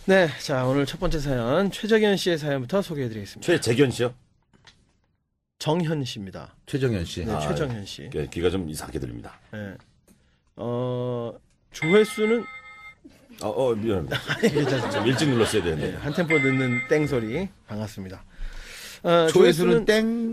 네, 자 오늘 첫 번째 사연 최정현 씨의 사연부터 소개해드리겠습니다. 최재견 씨요? 정현 씨입니다. 최정현 씨. 네, 최정현 씨. 귀가 좀 이상하게 들립니다. 네. 조회수는 미안합니다. 괜찮습니다. 좀 일찍 눌렀어야 되는데. 네, 한 템포 늦는 땡 소리 반갑습니다. 조회수는 땡.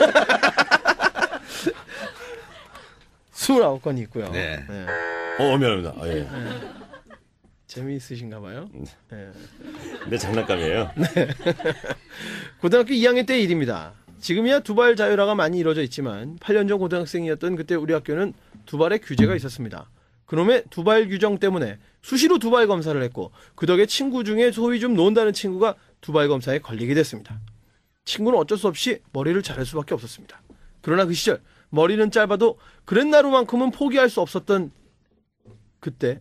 29건이 있고요. 네. 네. 미안합니다. 예. 네. 재미있으신가 봐요. 네. 내 장난감이에요. 고등학교 2학년 때 일입니다. 지금이야 두발 자율화가 많이 이루어져 있지만 8년 전 고등학생이었던 그때 우리 학교는 두발의 규제가 있었습니다. 그놈의 두발 규정 때문에 수시로 두발 검사를 했고 그 덕에 친구 중에 소위 좀 논다는 친구가 두발 검사에 걸리게 됐습니다. 친구는 어쩔 수 없이 머리를 자를 수밖에 없었습니다. 그러나 그 시절 머리는 짧아도 그랜나루만큼은 포기할 수 없었던 그때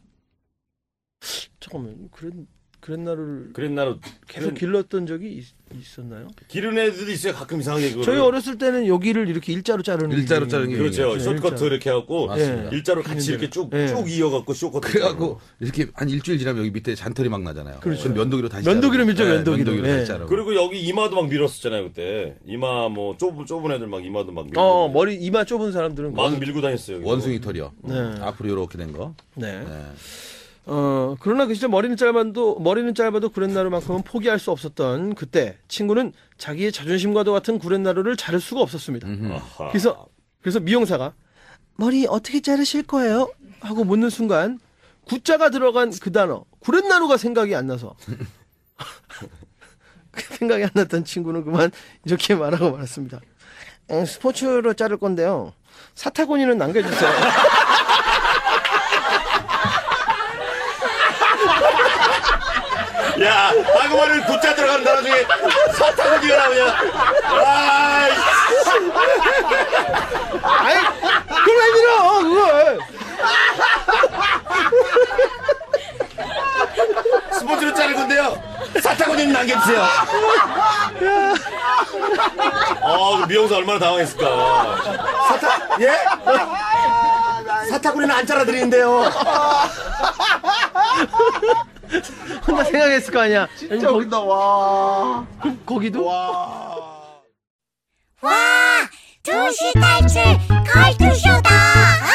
잠깐만 그랜나루를 계속 길렀던 적이 있었나요? 기른 애들도 있어요. 가끔 이상하게 그거를. 저희 어렸을 때는 여기를 이렇게 일자로 자르는 게 그렇죠. 숏커트 이렇게 해갖고 맞습니다. 일자로 같이 이렇게 쭉 이어갖고 쇼커트. 그래갖고 이렇게 한 일주일 지나면 여기 밑에 잔털이 막 나잖아요. 그렇죠. 그럼 면도기로 다시 면도기로 밀죠. 면도기로 다시 자르고. 그리고 여기 이마도 막 밀었었잖아요 그때. 이마 뭐 좁은 애들 막 이마도 막 밀고. 머리 이마 좁은 사람들은 막 밀고 다녔어요. 원숭이 털이요. 네. 앞으로 이렇게 된 거. 네. 그러나 그 시절 머리는 짧아도 구렛나루만큼은 포기할 수 없었던 그때 친구는 자기의 자존심과도 같은 구렛나루를 자를 수가 없었습니다. 그래서 미용사가 머리 어떻게 자르실 거예요? 하고 묻는 순간 구자가 들어간 그 단어 구렛나루가 생각이 안 나서 생각이 안 났던 친구는 그만 이렇게 말하고 말았습니다. 스포츠로 자를 건데요. 사타구니는 남겨주세요. 야, 방금만은 구자 들어가는 단어 중에 사타구니가 나오냐? 아이, 그걸 왜 밀어, 그걸. 스포츠로 자를 건데요. 사타구니는 남겨주세요. 그 미용사 얼마나 당황했을까. 사타구니는 안 잘라드리는데요. 혼자 생각했을 거 아니야. 진짜 웃긴다. 와. 그럼 거기도? 와, 2시 탈출 걸투쇼다.